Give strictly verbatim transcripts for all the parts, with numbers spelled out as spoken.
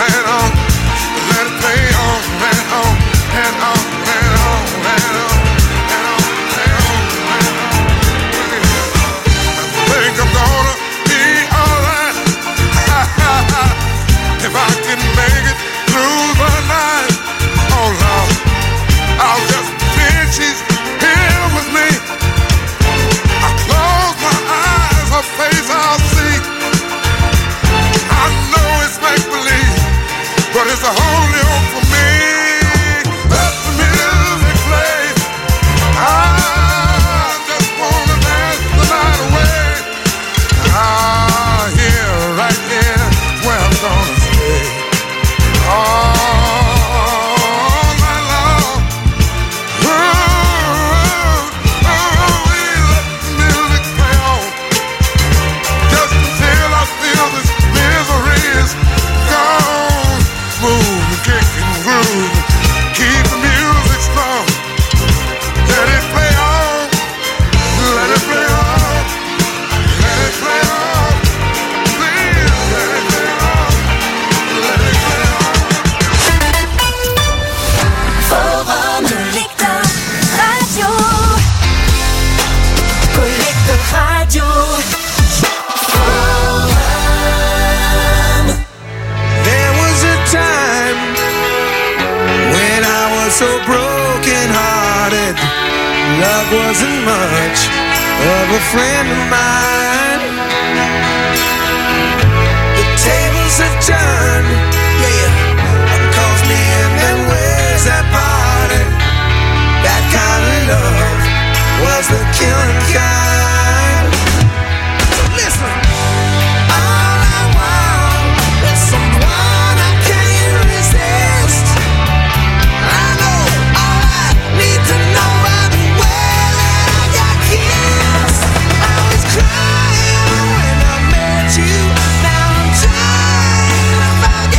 and on. Let it play on and on and on and on and on and on and on and on. I think I'm gonna be alright if I can make it through the night. Oh Lord, I'll just pretend she's here with me. I close my eyes, her face I'll see. I know it's make believe, but it's the only hope for me. Let the music play. I just wanna dance the night away. Ah, here, right here, is where I'm gonna stay. All night long. Ooh, ooh, ooh, we let the music play on. Just until I feel this misery is gone. Move, kick and groove, keep the music strong. Let it play on, let it play on, let it play on. Please, let it play on, let it play on. Forum de lecteur radio. Collecteur radio. Forum. There was a time when I was so broken hearted. Love wasn't much of a friend of mine. The tables have turned, yeah. One calls me in and where's that party? That kind of love was the killing kind. So listen. All I want is someone I can't resist. I know all I need to know right away that I got kissed. I was crying when I met you. Now I'm trying to find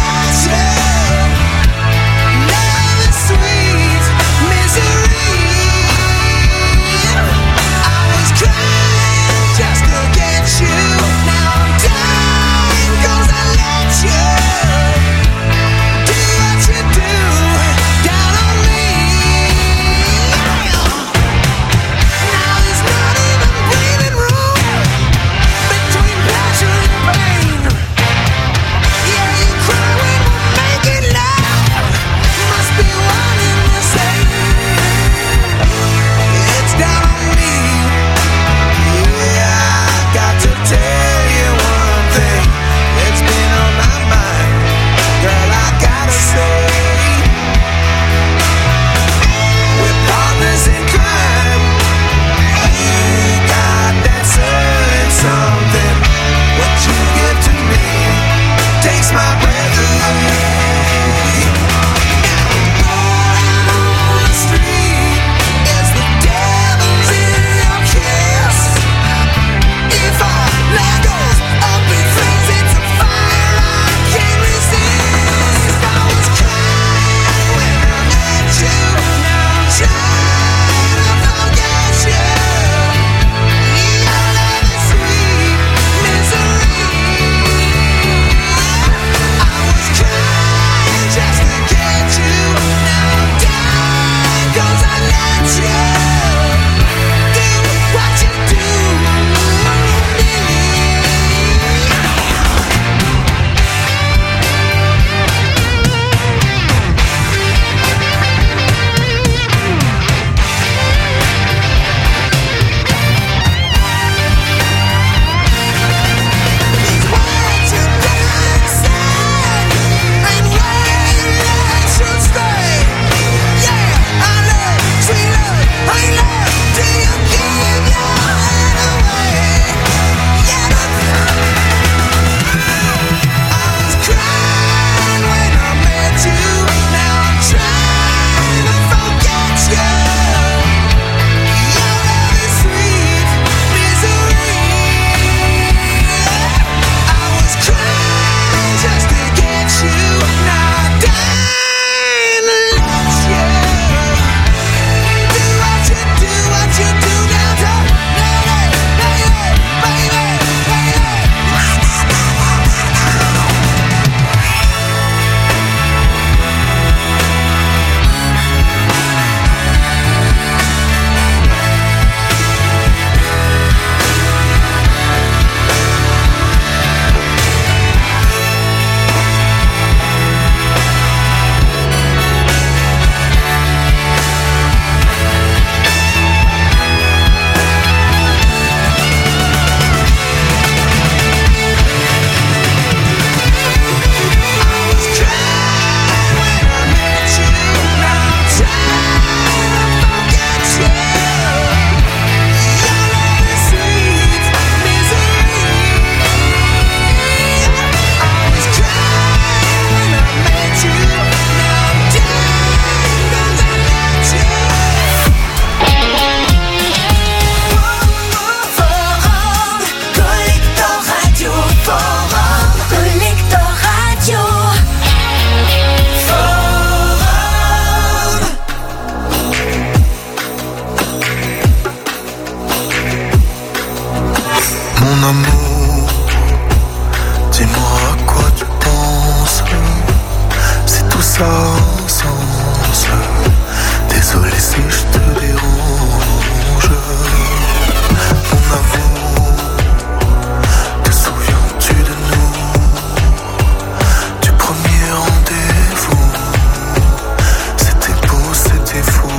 sens. Désolé si je te dérange. Mon amour, te souviens-tu de nous? Du premier rendez-vous. C'était beau, c'était fou.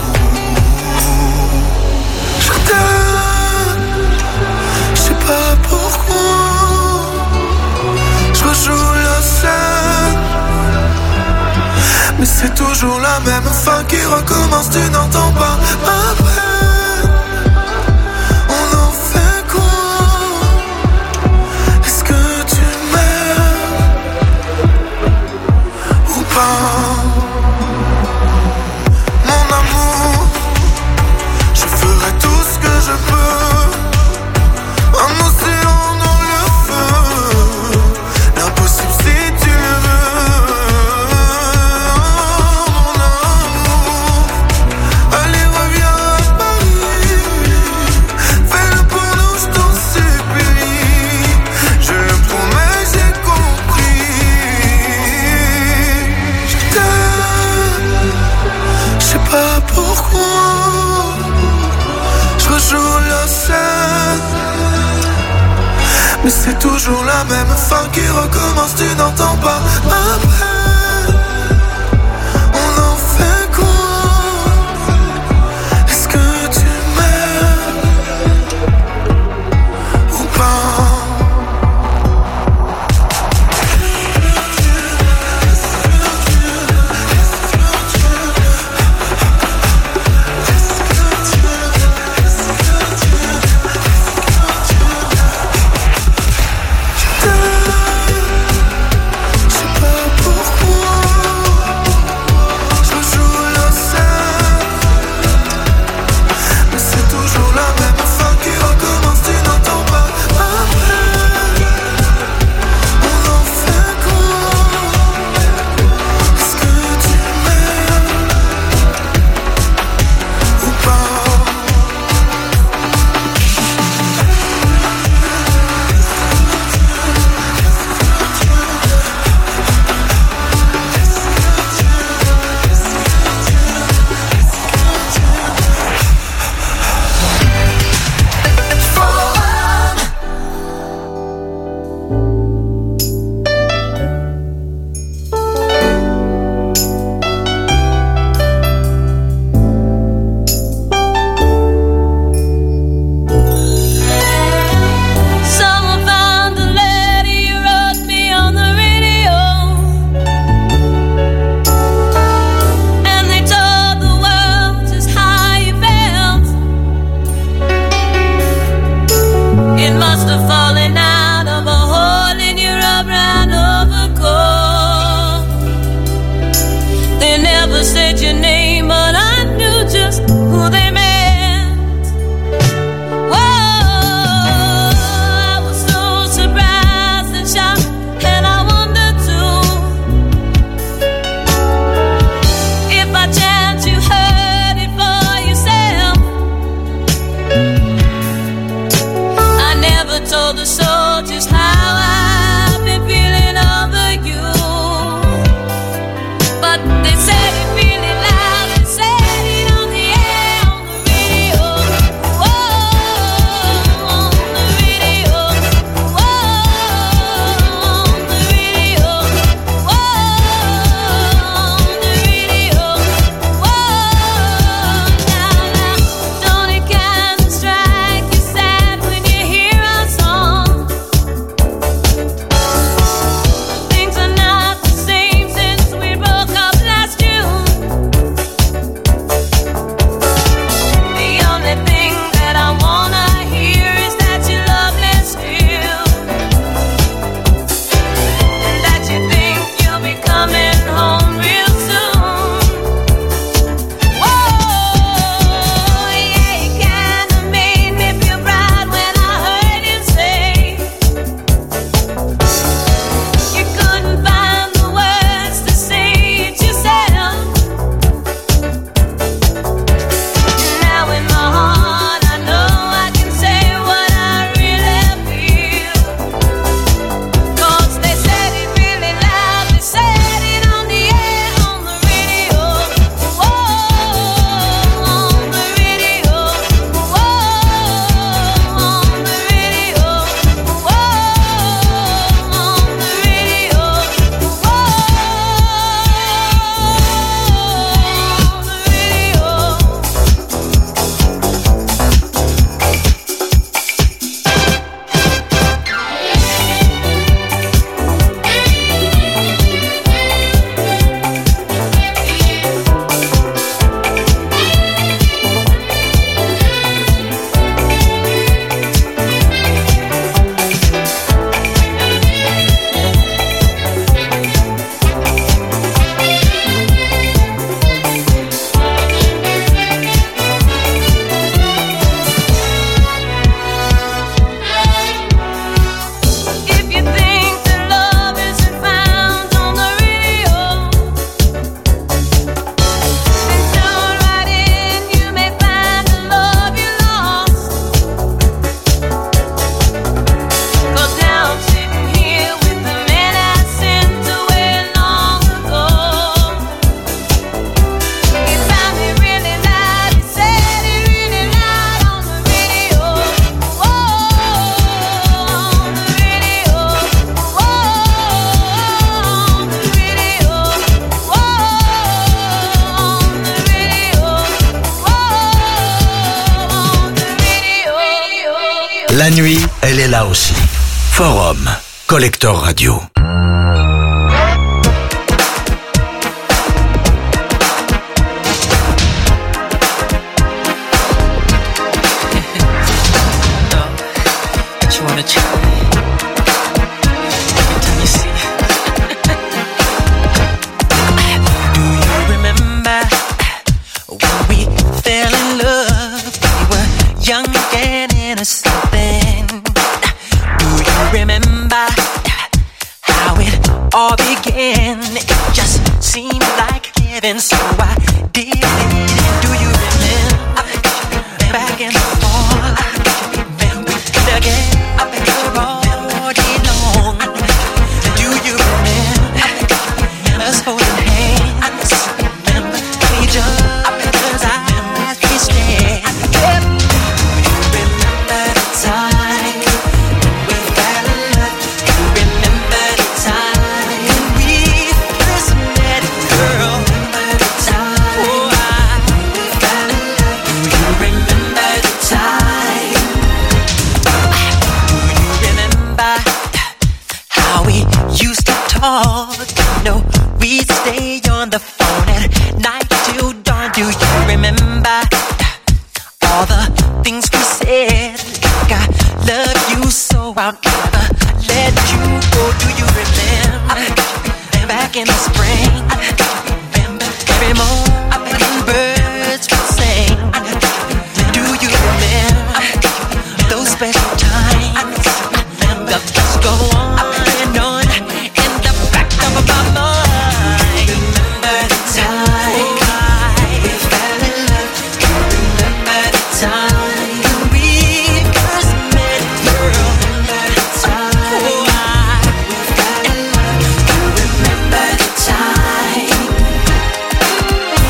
Je t'aime, je sais pas pourquoi. Je rejoue la scène, mais c'est toujours la même fin qui recommence. Tu n'entends pas ma peine. On en fait quoi? Est-ce que tu m'aimes ou pas? Mon amour, je ferai tout ce que je peux. Un océan dans le feu, l'impossible si tu le veux. Mon amour, allez reviens à Paris. Fais-le pour nous, je t'en supplie. Je le promets, j'ai compris. Je t'aime, je sais pas pourquoi. Je rejoue la scène, mais c'est toujours la même fin qui recommence. Tu n'entends pas ma peine. On en fait quoi? Est-ce que tu m'aimes ou pas? Je sais pas La nuit, elle est là aussi. Forum, Collector Radio. All began, it just seemed like heaven, so I did it. Do you remember back in the fall when we did again all day long? Do you remember us holding hands? Remember each other's eyes we stared? Do you remember the time we fell in love? Do you remember the time? No, we'd stay on the phone at night till dawn. Do you remember all the things we said? Like I love you so I'll never let you go. Do you remember back in the spring? Remember every morning birds would sing. Do you remember those special times? The just go on and on. Remember the time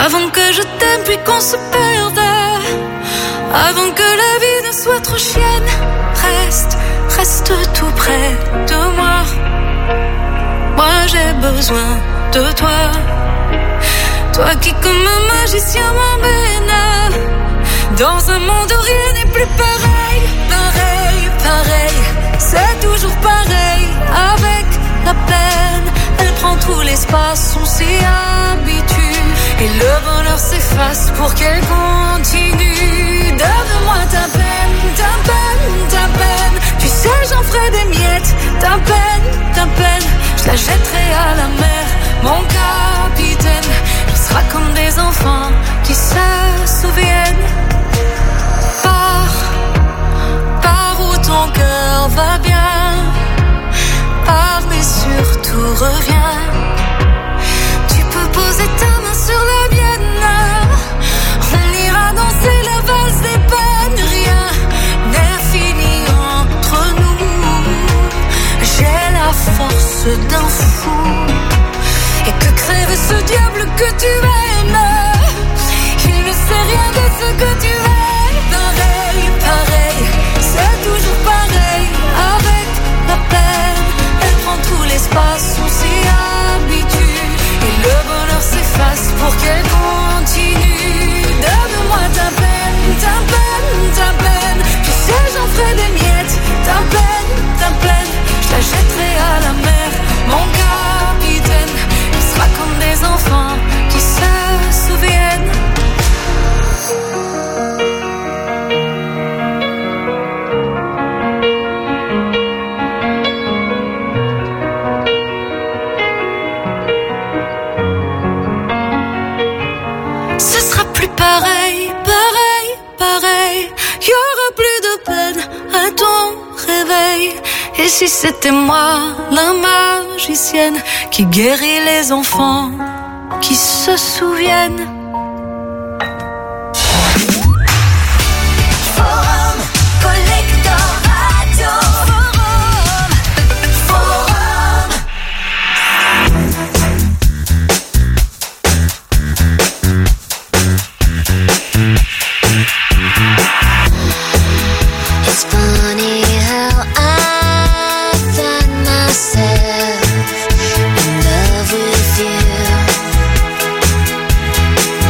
Avant que je t'aime puis qu'on se perde, avant que la vie ne soit trop chienne, reste, reste tout près de moi. Moi j'ai besoin de toi, toi qui comme un magicien m'emmène dans un monde où rien n'est plus pareil. Pareil, pareil, c'est toujours pareil. Avec la peine, elle prend tout l'espace, on s'y habitue. Et le bonheur s'efface pour qu'elle continue. Donne-moi ta peine, ta peine, ta peine. Tu sais j'en ferai des miettes. Ta peine, ta peine, je la jetterai à la mer. Mon capitaine, il sera comme des enfants qui se souviennent. Pars, pars où ton cœur va bien. Pars mais surtout reviens. Tu peux poser ta main sur la mienne. On ira danser la valse des peines. Rien n'est fini entre nous. J'ai la force d'un fou. Et que crève ce diable que tu aimes. Il ne sait rien de ce que tu aimes. Pareil, pareil, c'est toujours pareil. Avec la peine, elle prend tout l'espace, on s'y habitue. Et le bonheur s'efface pour qu'elle continue. Donne-moi ta peine, ta peine, ta peine. Tu sais j'en ferai des miettes. Ta peine, ta peine, je la jetterai à la mer. Mon capitaine, il sera comme des enfants qui se souviennent. Ce sera plus pareil, pareil, pareil. Y aura plus de peine à ton réveil. Et si c'était moi, la magicienne, qui guérit les enfants, qui se souviennent. Forum, Collector Radio. Forum, Forum. It's funny how I find myself in love with you.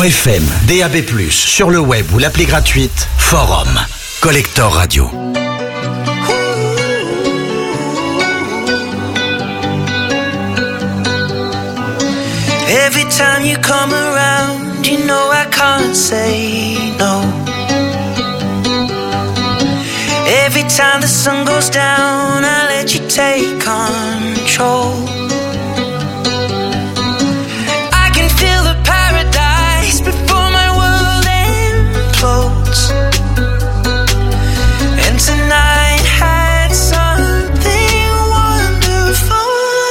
F M, D A B plus, sur le web ou l'appli gratuite, Forum. Collector Radio. Every time you come around, you know I can't say no. Every time the sun goes down, I let you take control. I can feel the paradise before my world implodes. And tonight had something wonderful.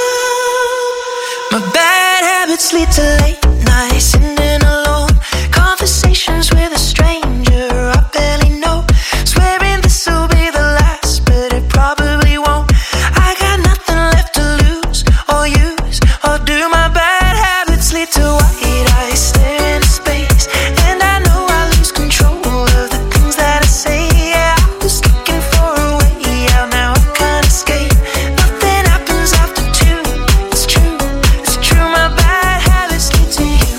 My bad habits lead to late nights, sitting alone, conversations with a stranger I barely know, swearing this will be the last, but it probably won't. I got nothing left to lose or use or do. My bad habits lead to white eyes stare into space, and I know I lose control of the things that I say. Yeah, I was looking for a way out, now I can't escape. Nothing happens after two. It's true, it's true. My bad habits lead to you.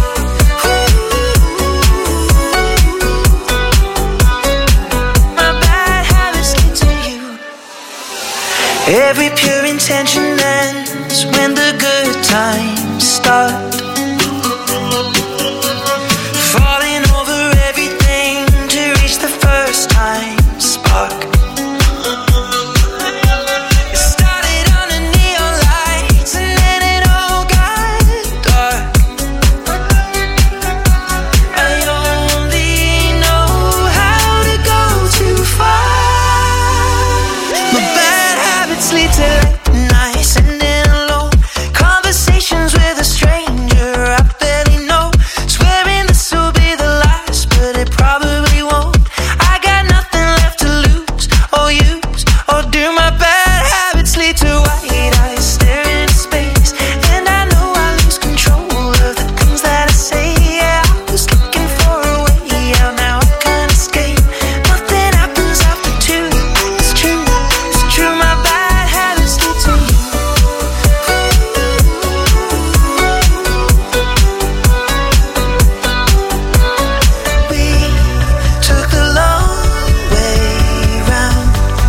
My bad habits lead to you. Every pure intention ends when the good times start. Falling over everything to reach the first time spark. It started under neon lights and then it all got dark. I only know how to go too far. My bad habits lead to late nights, sitting alone, conversations with a stranger I barely know, swearing this will be the last, but it probably won't. I got nothing left to lose or use or do. My bad habits lead to white eyes stare into space, and I know I lose control of the things that I say. Yeah, I was looking for a way out, now I can't escape. Nothing happens after two. It's true, it's true. My bad habits lead to you. We took the long way round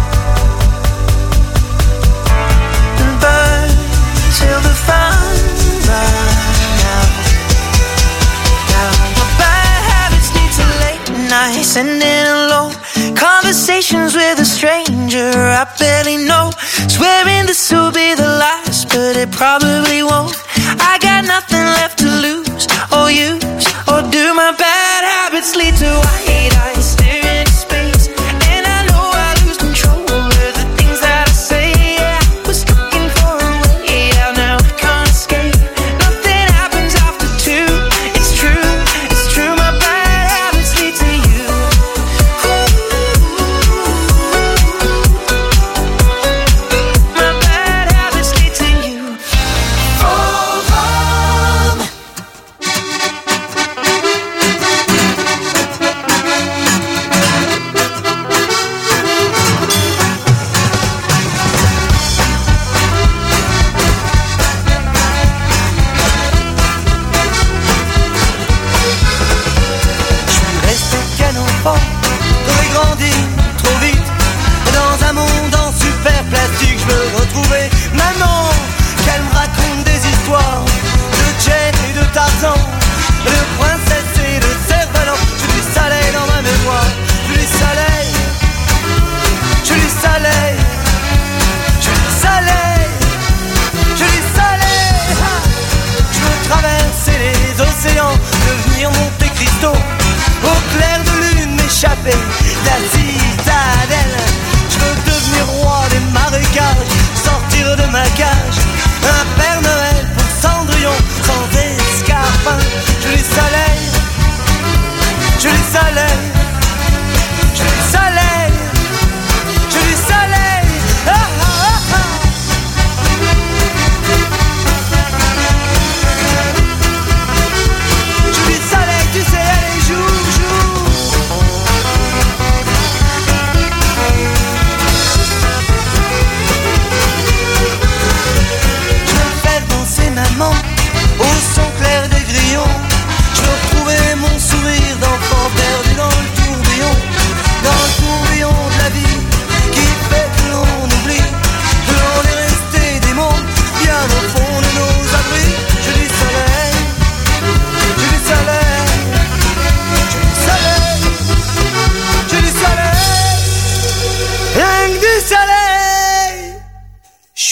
and burned till the fun ran out. Now my bad habits lead to late nights, sitting alone, conversations with a stranger I barely know, swearing this will be the last, but it probably won't. I got nothing left to lose or use or do. My bad habits lead to white eyes stare into space, and I know I lose control of the things that I say. Yeah, I was looking for a way out, now I can't escape. Nothing happens after two. It's true, it's true. My bad habits lead to you. My bad habits lead to you. Oh,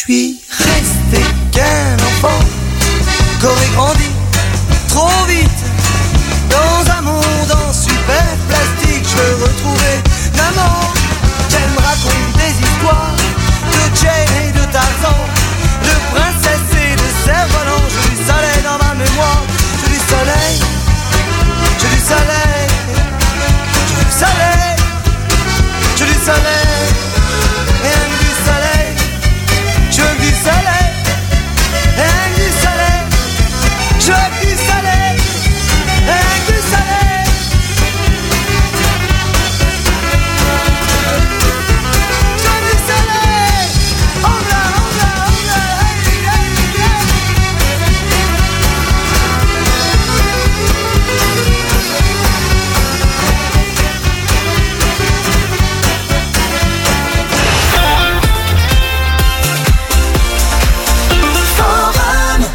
suis resté qu'un enfant qu'aurait grandi trop vite dans un monde en super plastique. Je veux retrouver maman, qu'elle me raconte des histoires de Jane et de Tarzan, de princesse et de cerf-volant. J'ai du soleil dans ma mémoire, j'ai du soleil, j'ai du soleil, j'ai du soleil, j'ai du soleil, rien que du soleil, je veux du soleil, rien que du soleil, je veux du soleil, rien que du soleil. Je veux du soleil, oh là, oh là, oh là, hey, hey, hey. Forum.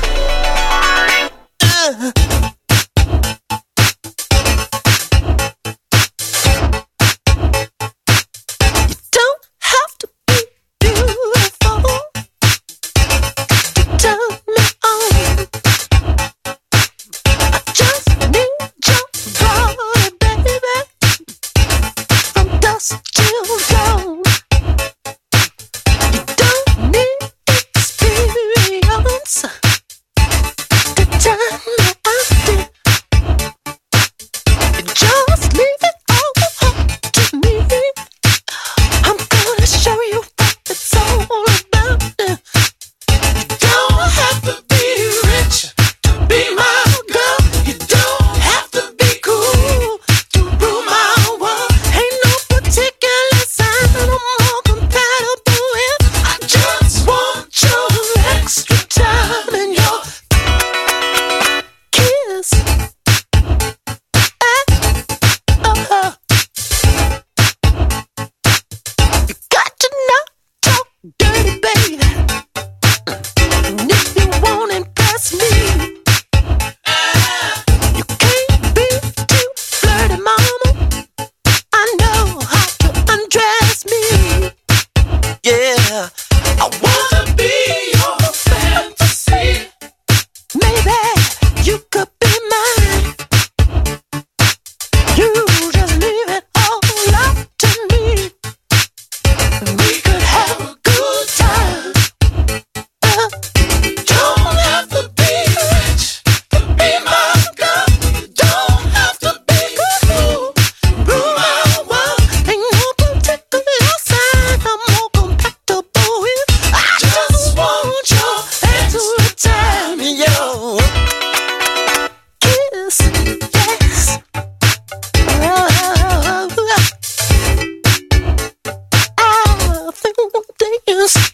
Don't have to be beautiful to turn me on. I just need your body, baby, from dusk till dawn. You don't need experience to turn me on. You just leave it all up to me. I'm gonna show you what it's all about. You don't have to be rich to be my girl. You don't have to be cool to rule my world. Ain't no particular sign I'm more compatible with. I just want your extra time and your kiss. Eh, uh-huh. You got to not talk dirty, baby. And if you won't impress me, you can't be too flirty, mama. I know how to undress me. Yeah, I wanna be your fantasy. Maybe you could be mine. You just leave it all up to me. We could have a good time. Uh, don't have to be rich to be my girl. You don't have to be cool, rule my world. Ain't no particular sign I'm more compatible with. I just want your extra time and your kiss. Yes. I think dance.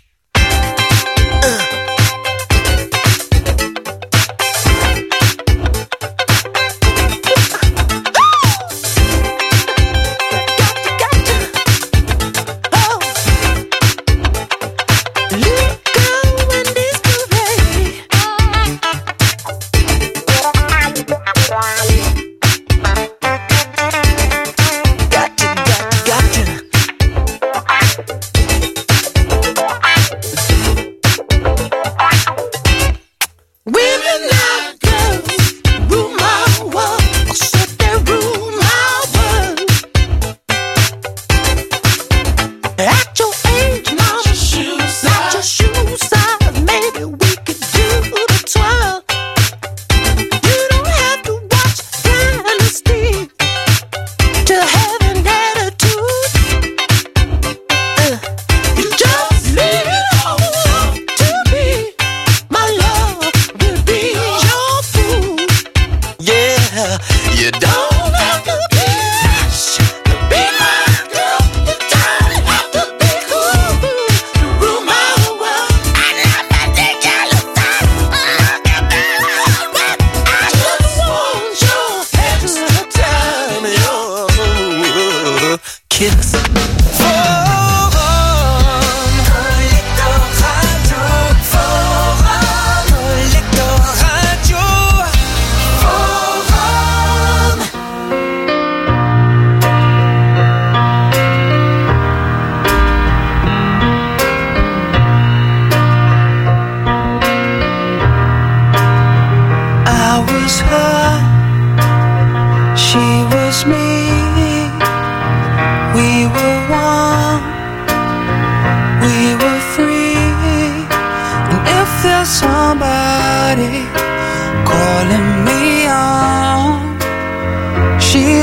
Women and girls rule my world. I said they rule my world. At your age, mama, at your shoe size, maybe we could do the twirl. You don't have to watch Dynasty to have an attitude. Uh, you just leave it all up to me. My love will be your fool. Yeah, you don't have to be rich to be my girl. You don't have to be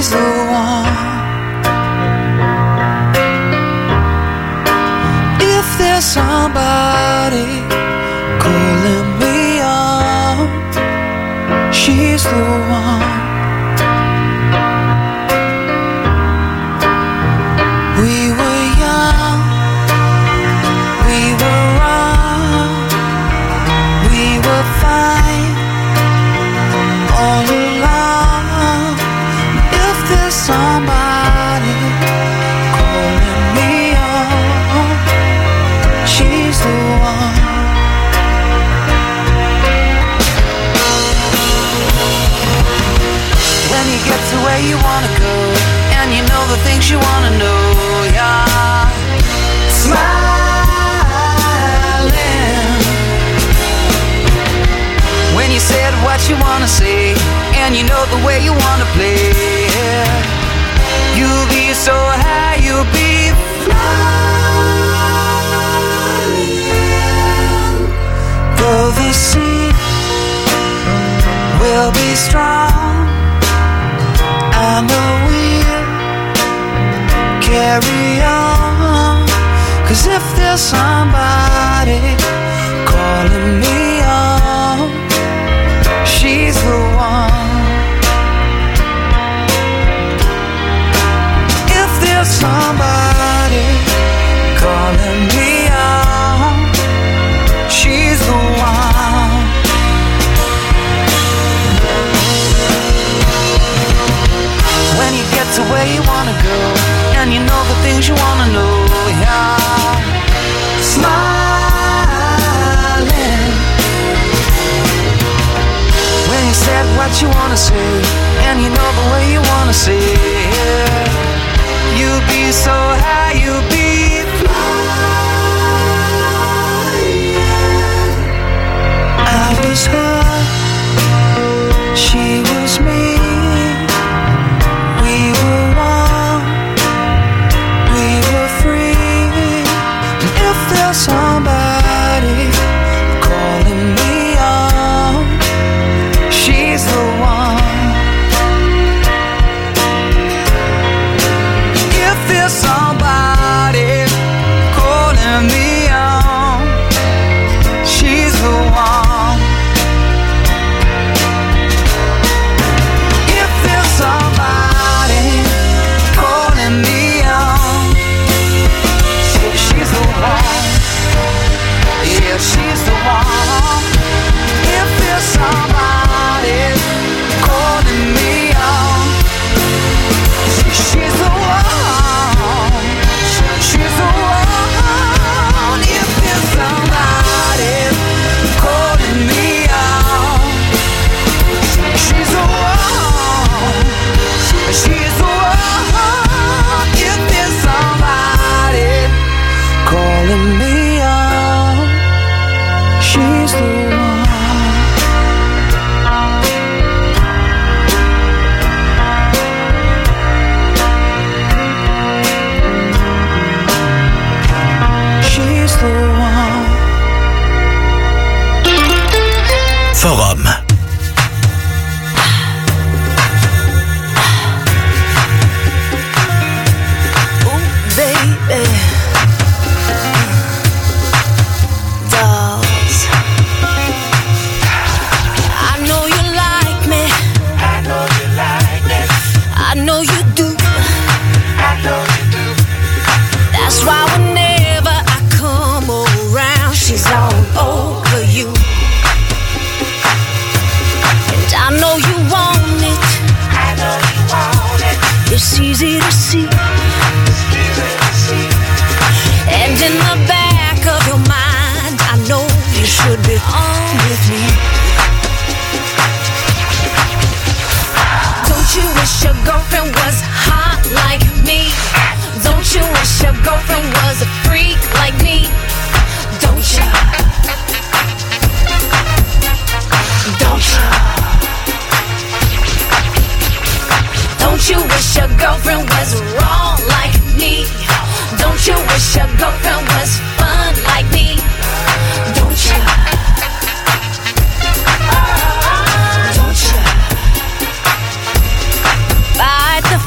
she's the one. If there's somebody calling me up, she's the one. We were young, we were wrong, we were fine all along. If there's somebody calling me up, she's the one. When you get to where you wanna go, and you know the things you wanna know, yeah. Smiling. When you said what you wanna say, and you know the way you wanna play, yeah. You'll be so high, you'll be flying. Though the sea will be strong, I know we'll carry on. 'Cause if there's somebody calling me up, she's the one. If there's somebody calling me up, she's the one. When you get to where you wanna go, and you know the things you wanna know, yeah. Smiling. When you said what you wanna say, and you know the way you wanna say, yeah. You'll be so high, you'll be flying. I was her, she was me. We were one, we were free. And if there's somebody calling me up, she's the one. If there's somebody calling me up, she's the one. If there's somebody calling me up, she- she's the one. Yeah, she's the one. If there's somebody calling me up, she- she's the one. She's the one. If there's somebody calling me up, she's the one. She's the one. If there's somebody calling me up, she's the one. She's the one. Forum. Ooh, baby. Dolls. I know you like me. I know you like me. I know you do. I know you do. That's why whenever I come around, she's all over you. And I know you want it. I know you want it. It's easy to see. And in the back of your mind, I know you should be on with me. Don't you wish your girlfriend was hot like me? Don't you wish your girlfriend was a freak like me? Don't you? Don't you? Don't you wish your girlfriend was wrong like me? Don't you wish your girlfriend was fun like me? Don't you? Don't you? Fight the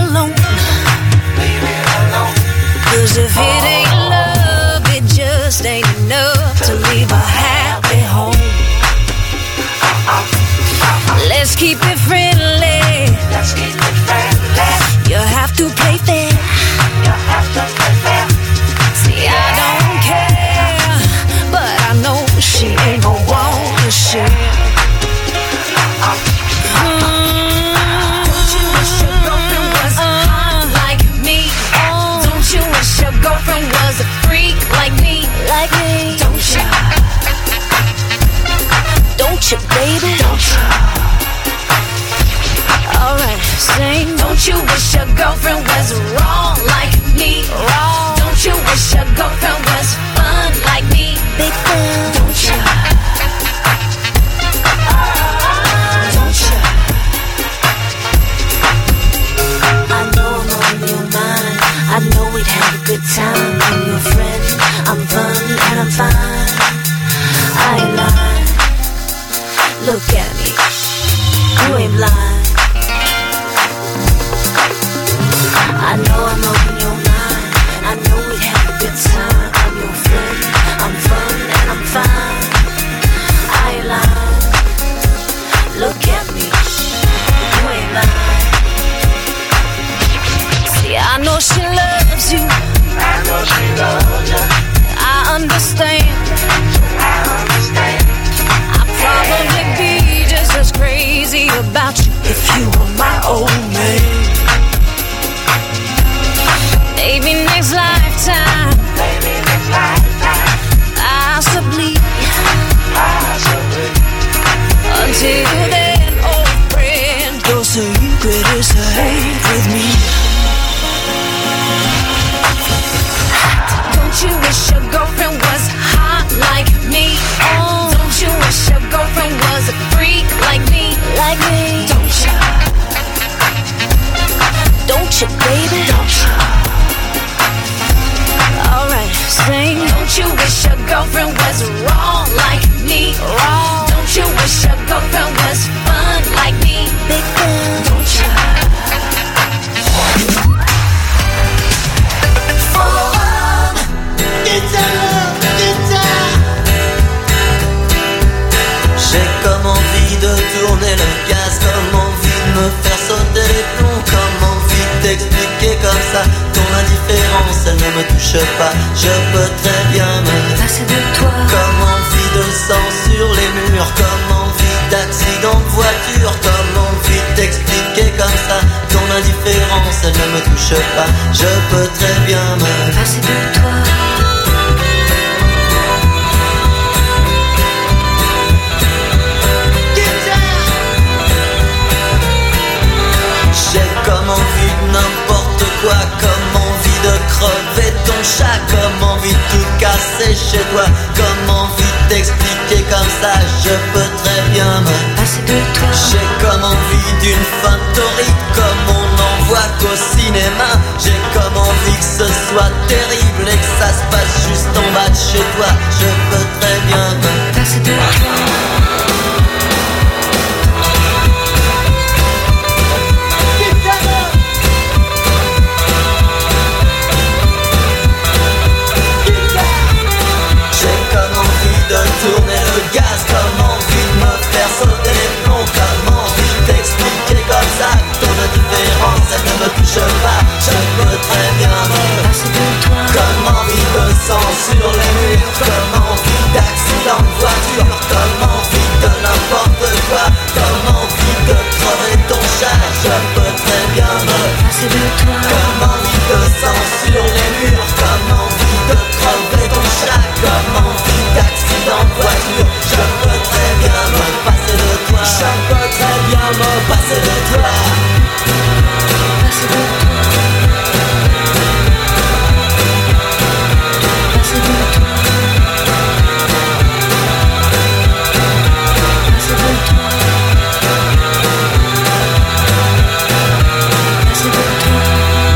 alone. Leave it alone. Cause if it ain't love, it just ain't enough to leave a happy home. Let's keep it friendly. Let's keep it friendly. You have to play fair. You have to play fair. See, I don't care, but I know she ain't gon' want to share. Girlfriend was a freak like me, like me. Don't you? Don't you, baby? Don't you? Alright, sing. Don't you wish your girlfriend was wrong like me? Wrong. Don't you wish your girlfriend was fun like me? Big fun. Don't you? Don't you? I know I'm on your mind. I know we'd have a good time. I'm your friend, I'm fun and I'm fine. I ain't lying. Look at me, you ain't blind. I know I'm open your mind. I know we'd have a good time. I'm your friend, I'm fun and I'm fine. I ain't lying. Look at me, you ain't blind. See, I know she loves you. I know she loves you. I understand. I understand. I'd probably be just as crazy about you if you were my old man. Maybe next lifetime. Maybe next lifetime. Possibly. Possibly. Until then, old friend, your secret is safe with me. Don't you wish your girlfriend was hot like me? Oh. Don't you wish your girlfriend was a freak like me? Like me. Don't you? Don't you, baby? Don't you? Alright, sing. Don't you wish your girlfriend was wrong like me? Wrong. Don't you wish your girlfriend was fun like me? Big fun. Don't you? J'ai comme envie de tourner le gaz, comme envie de me faire sauter les plombs, comme envie d'expliquer comme ça ton indifférence, elle ne me touche pas, je peux très bien me passer de toi. Comme envie de sang sur les murs, comme envie d'accident de voiture, comme envie d'expliquer comme ça ton indifférence, elle ne me touche pas, je peux très bien me passer de toi. J'ai comme envie de n'importe quoi, comme envie de crever ton chat, comme envie de tout casser chez toi, comme envie d'expliquer comme ça, je peux très bien me passer de toi. J'ai comme envie d'une fin torride, comme on n'en voit qu'au cinéma. J'ai comme envie que ce soit terrible et que ça se passe juste en bas de chez toi, je peux très bien me passer de toi. De tourner le gaz, comme envie de me faire sauter les plombs, comme envie d'expliquer comme ça ton indifférence, elle ne me touche pas, je peux très bien me passer de toi. Comme envie de sang sur les murs, comme envie d'accident de voiture, comme envie de n'importe quoi, comme envie de crever ton chat, je peux très bien me passer de toi. Comme envie de sang sur les murs, comme envie de crever ton chat, comme envie d'accident de voiture, je peux très bien me passer de toi. Je peux très bien me passer de toi. Passer de toi. Passer de toi. Passer de toi. Passer de toi.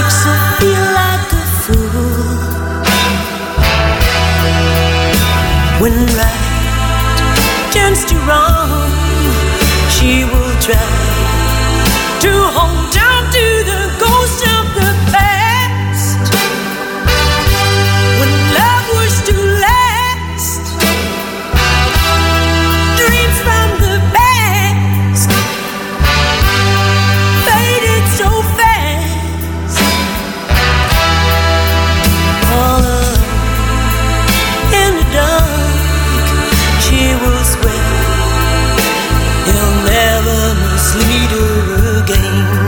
makes her feel like a fool. When right against your wrong, she will try to hold on to the ghost of the past. When love was to last, dreams from the past faded so fast. All alone in the dark, she will swear he'll never mislead her again.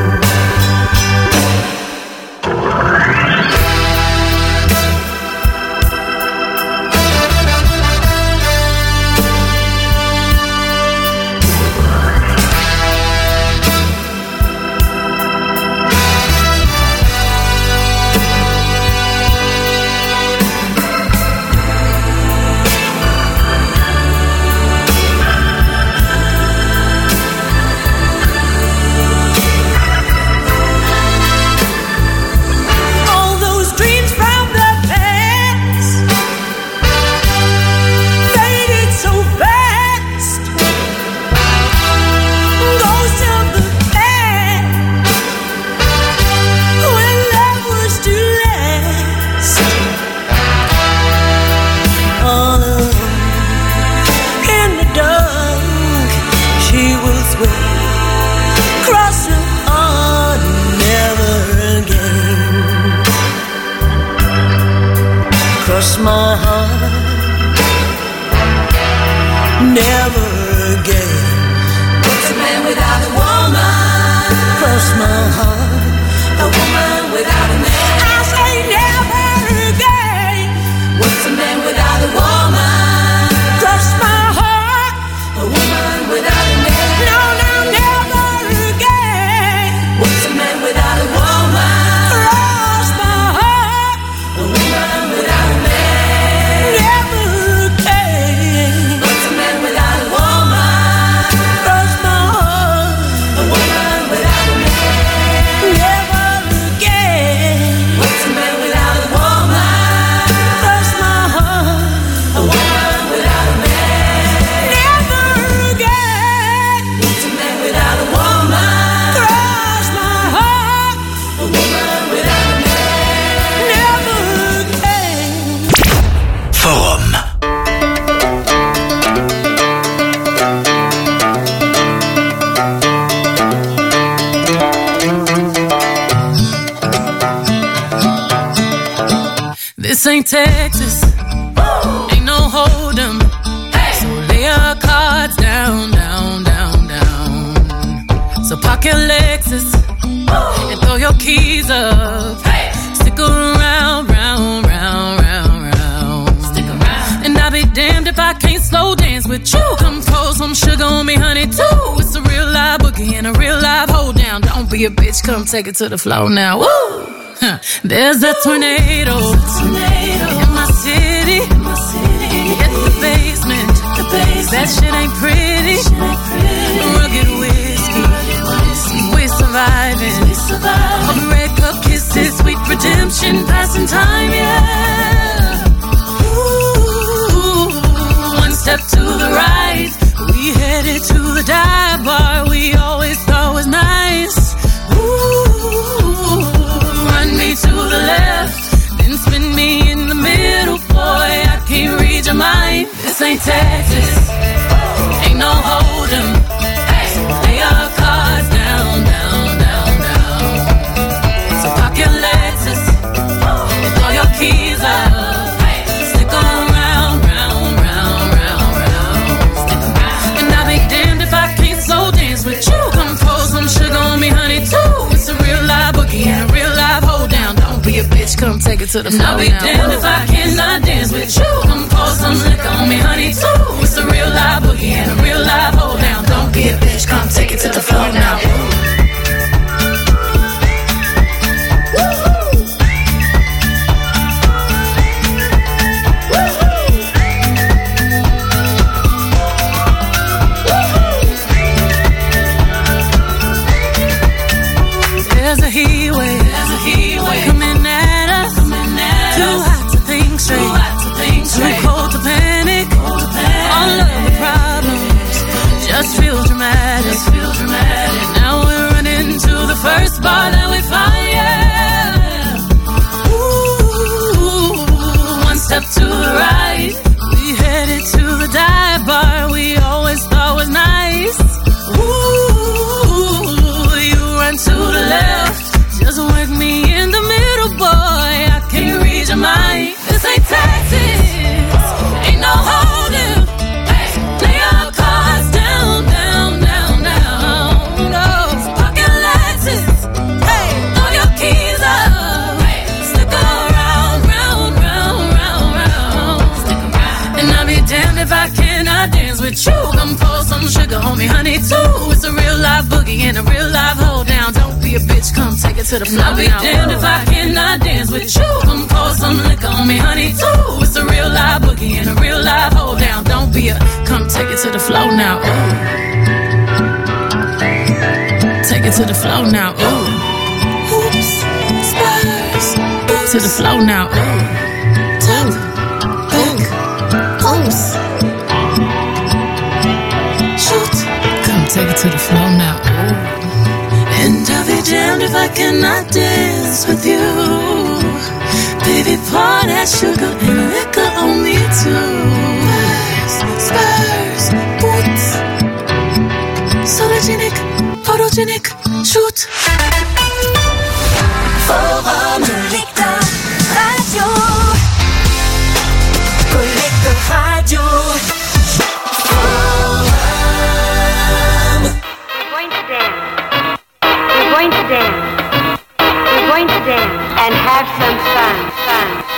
Cross my heart, never again. What's a man without a woman? Cross my heart, a woman without a man. I say never again. What's a man without a woman? Cross my heart, a woman without a man. No, no, never again. What's a man without a woman? Cross my heart, a woman without a man. This ain't Texas, ain't no hold'em. Hey. So lay your cards down, down, down, down. So park your Lexus and throw your keys up. Hey. Stick around, round, round, round, round. Stick around. And I'll be damned if I can't slow dance with you. Come throw some sugar on me, honey, too. It's a real live boogie and a real live hold down. Don't be a bitch, come take it to the floor now. Woo! Huh. There's a tornado, tornado in my city, in my city. In the basement, the basement. That shit ain't pretty, shit ain't pretty. Rugged whiskey, whiskey. We're surviving, we surviving. All the red cup kisses, sweet redemption, passing time, yeah. Ooh, one step to the right, we headed to the dive bar we always thought was nice. Ooh, me to the left, then spin me in the middle, boy, I can't read your mind. This ain't Texas, ain't no hold'em. So lay your cards down, down, down, down. So park your Lexus and throw your keys up. Stick around, round, round, round, round. Stick around. And I'll be damned if I can't slow dance with you. Come pour some sugar on me, honey, too. It's a real live boogie and a real live hold down. Don't be a bitch, come take it to the floor. I'll be damned if I cannot dance with you. Come pour some liquor on me, honey, too. It's a real live boogie and a real live hold down. Don't be a bitch, come take it to the floor now. There's a heat wave, there's a heat with you. Come pour some sugar on me, honey, too. It's a real live boogie and a real live hold down. Don't be a bitch, come take it to the floor. I'll be damned if I cannot dance with you. Come pour some liquor on me, honey, too. It's a real live boogie and a real live hold down. Don't be a, come take it to the floor now. Ooh. Take it to the floor now. Ooh. Hoops, spurs, to the floor now. Ooh. Top, back, hoops. Shoot, come take it to the floor now. Ooh. And I'll be damned if I cannot dance with you. Baby, pour that sugar and liquor on me too. Spurs, boots, sologenic, photogenic, shoot. Forum Collector Radio. Collector Radio. Forum. We're going to dance. We're going to dance. We're going to dance and have some fun. Fun.